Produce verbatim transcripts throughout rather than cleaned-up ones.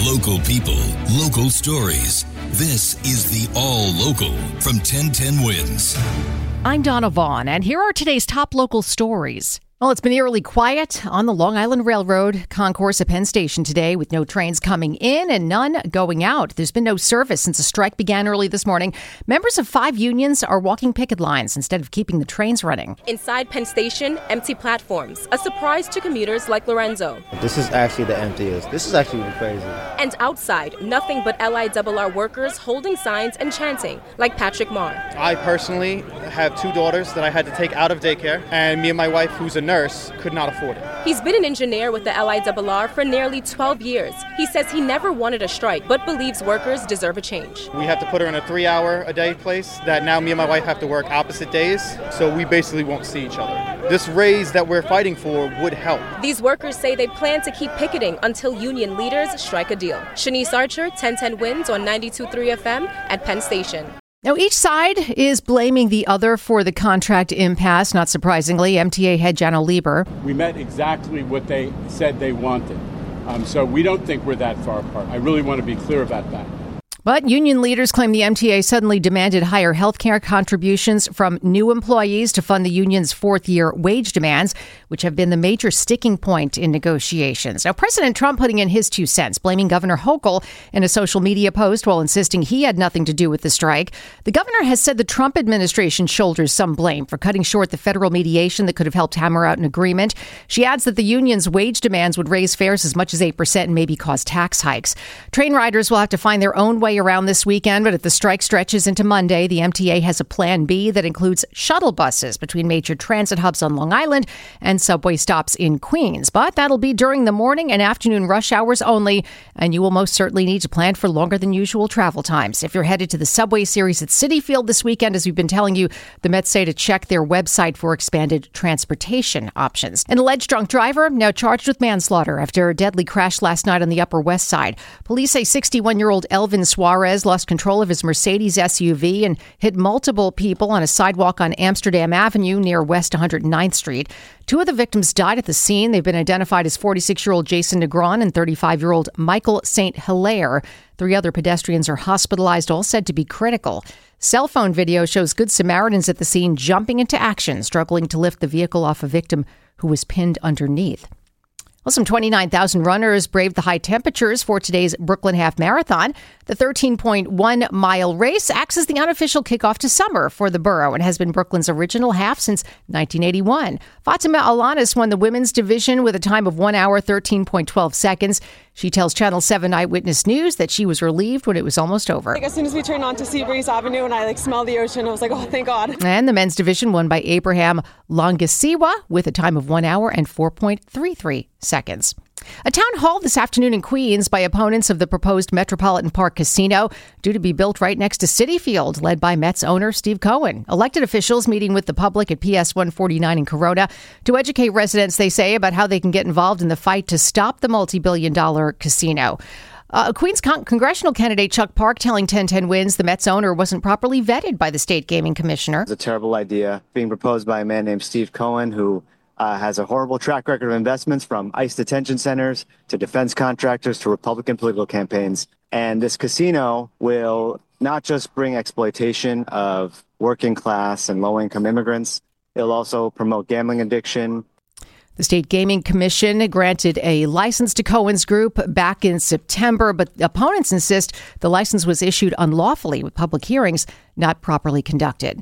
Local people, local stories. This is the All Local from ten ten Wins. I'm Donna Vaughn, and here are today's top local stories. Well, it's been eerily quiet on the Long Island Railroad concourse at Penn Station today, with no trains coming in and none going out. There's been no service since the strike began early this morning. Members of five unions are walking picket lines instead of keeping the trains running. Inside Penn Station, empty platforms, a surprise to commuters like Lorenzo. This is actually the emptiest. This is actually crazy. And outside, nothing but L I R R workers holding signs and chanting, like Patrick Marr. I personally have two daughters that I had to take out of daycare, and me and my wife, who's a nurse, could not afford it. He's been an engineer with the L I R R for nearly twelve years. He says he never wanted a strike, but believes workers deserve a change. We have to put her in a three-hour-a-day place that now me and my wife have to work opposite days, so we basically won't see each other. This raise that we're fighting for would help. These workers say they plan to keep picketing until union leaders strike a deal. Shanice Archer, ten ten Wins on ninety-two point three F M at Penn Station. Now, each side is blaming the other for the contract impasse. Not surprisingly, M T A head Janno Lieber. We met exactly what they said they wanted. Um, so we don't think we're that far apart. I really want to be clear about that. But union leaders claim the M T A suddenly demanded higher health care contributions from new employees to fund the union's fourth-year wage demands, which have been the major sticking point in negotiations. Now, President Trump putting in his two cents, blaming Governor Hochul in a social media post while insisting he had nothing to do with the strike. The governor has said the Trump administration shoulders some blame for cutting short the federal mediation that could have helped hammer out an agreement. She adds that the union's wage demands would raise fares as much as eight percent and maybe cause tax hikes. Train riders will have to find their own way around this weekend, but if the strike stretches into Monday, the M T A has a plan B that includes shuttle buses between major transit hubs on Long Island and subway stops in Queens. But that'll be during the morning and afternoon rush hours only, and you will most certainly need to plan for longer than usual travel times. If you're headed to the Subway Series at Citi Field this weekend, as we've been telling you, the Mets say to check their website for expanded transportation options. An alleged drunk driver now charged with manslaughter after a deadly crash last night on the Upper West Side. Police say sixty-one-year-old Elvin Suarez lost control of his Mercedes S U V and hit multiple people on a sidewalk on Amsterdam Avenue near West one hundred ninth Street. Two of the victims died at the scene. They've been identified as forty-six-year-old Jason Negron and thirty-five-year-old Michael Saint Hilaire. Three other pedestrians are hospitalized, all said to be critical. Cell phone video shows Good Samaritans at the scene jumping into action, struggling to lift the vehicle off a victim who was pinned underneath. Well, some twenty-nine thousand runners braved the high temperatures for today's Brooklyn Half Marathon. The thirteen point one mile race acts as the unofficial kickoff to summer for the borough and has been Brooklyn's original half since nineteen eighty-one. Fatima Alanis won the women's division with a time of one hour, thirteen point one two seconds. She tells Channel seven Eyewitness News that she was relieved when it was almost over. Like, as soon as we turned onto Seabreeze Avenue and I like smelled the ocean, I was like, oh, thank God. And the men's division won by Abraham Longasiwa with a time of one hour and four point three three seconds. A town hall this afternoon in Queens by opponents of the proposed Metropolitan Park Casino, due to be built right next to Citi Field, led by Mets owner Steve Cohen. Elected officials meeting with the public at P S one forty-nine in Corona to educate residents, they say, about how they can get involved in the fight to stop the multi-billion dollar casino. Uh, Queens con- congressional candidate Chuck Park telling ten ten Wins the Mets owner wasn't properly vetted by the state gaming commissioner. It's a terrible idea being proposed by a man named Steve Cohen, who Uh, has a horrible track record of investments from ICE detention centers to defense contractors to Republican political campaigns. And this casino will not just bring exploitation of working class and low income immigrants, it'll also promote gambling addiction. The State Gaming Commission granted a license to Cohen's group back in September, but opponents insist the license was issued unlawfully with public hearings not properly conducted.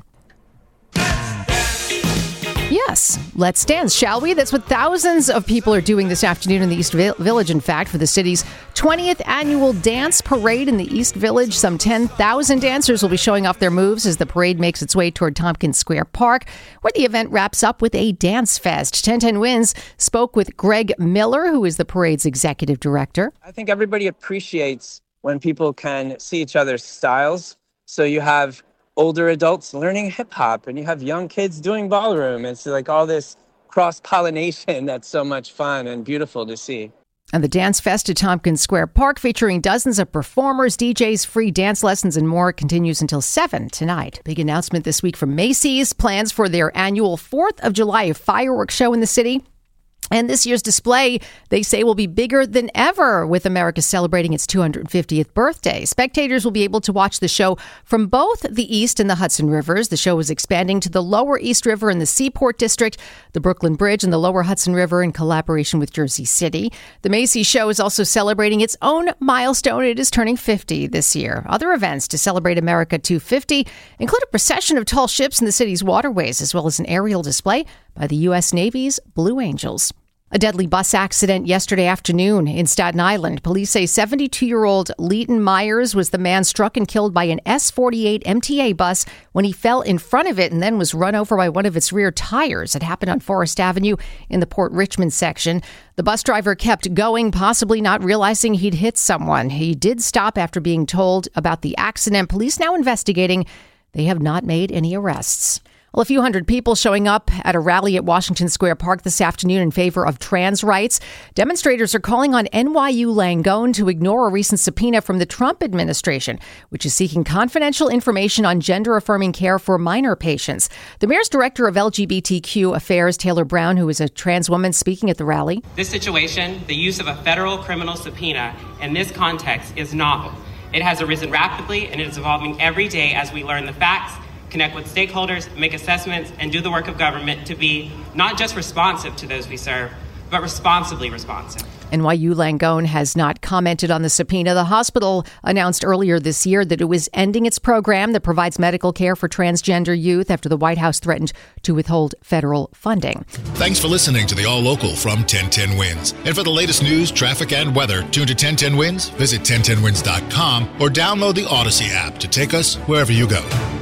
Yes, let's dance, shall we? That's what thousands of people are doing this afternoon in the East Village, in fact, for the city's twentieth annual dance parade in the East Village. Some ten thousand dancers will be showing off their moves as the parade makes its way toward Tompkins Square Park, where the event wraps up with a dance fest. ten ten Wins spoke with Greg Miller, who is the parade's executive director. I think everybody appreciates when people can see each other's styles. So you have older adults learning hip hop and you have young kids doing ballroom. It's like all this cross-pollination that's so much fun and beautiful to see. And the Dance Fest at Tompkins Square Park, featuring dozens of performers, D Js, free dance lessons, and more, continues until seven tonight. Big announcement this week from Macy's. Plans for their annual fourth of July fireworks show in the city. And this year's display, they say, will be bigger than ever, with America celebrating its two hundred fiftieth birthday. Spectators will be able to watch the show from both the East and the Hudson Rivers. The show is expanding to the Lower East River in the Seaport District, the Brooklyn Bridge, and the Lower Hudson River in collaboration with Jersey City. The Macy's show is also celebrating its own milestone. It is turning fifty this year. Other events to celebrate America two fifty include a procession of tall ships in the city's waterways, as well as an aerial display by the U S Navy's Blue Angels. A deadly bus accident yesterday afternoon in Staten Island. Police say seventy-two-year-old Leighton Myers was the man struck and killed by an S forty-eight M T A bus when he fell in front of it and then was run over by one of its rear tires. It happened on Forest Avenue in the Port Richmond section. The bus driver kept going, possibly not realizing he'd hit someone. He did stop after being told about the accident. Police now investigating. They have not made any arrests. Well, a few hundred people showing up at a rally at Washington Square Park this afternoon in favor of trans rights. Demonstrators are calling on N Y U Langone to ignore a recent subpoena from the Trump administration, which is seeking confidential information on gender-affirming care for minor patients. The mayor's director of L G B T Q affairs, Taylor Brown, who is a trans woman, speaking at the rally. This situation, the use of a federal criminal subpoena in this context, is novel. It has arisen rapidly, and it is evolving every day as we learn the facts, connect with stakeholders, make assessments, and do the work of government to be not just responsive to those we serve, but responsibly responsive. N Y U Langone has not commented on the subpoena. The hospital announced earlier this year that it was ending its program that provides medical care for transgender youth after the White House threatened to withhold federal funding. Thanks for listening to the All Local from ten ten Wins. And for the latest news, traffic, and weather, tune to ten ten Wins, visit ten ten wins dot com, or download the Odyssey app to take us wherever you go.